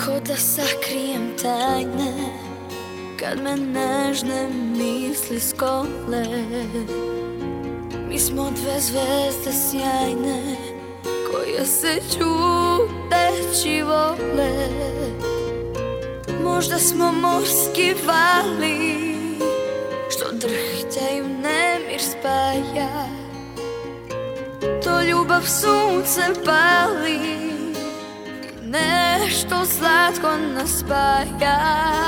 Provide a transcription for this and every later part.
Kako da sakrijem tajne kad me nežne misli skole? Mi smo dve zvezde sjajne koje se ćuteći vole. Možda smo morski vali što drhtaju nemir spaja. To ljubav sunce pali, nešto slatko nas spaja.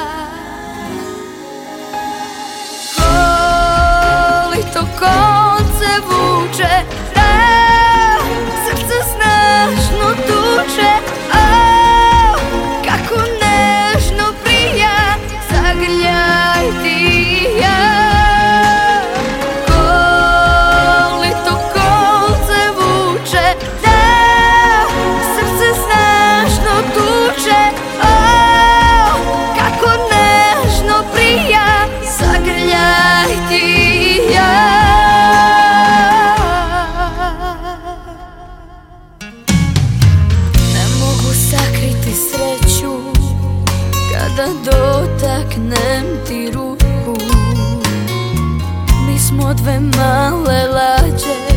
Kolito konce vuče, srce snažno tuče. Kako nežno prija, zagrljaj ti ja. Kolito konce vuče, srce snažno tuče. Kako nežno prija, zagrljaj ti ja. Ne mogu sakriti sreću kada dotaknem ti ruku. Mi smo dve male lađe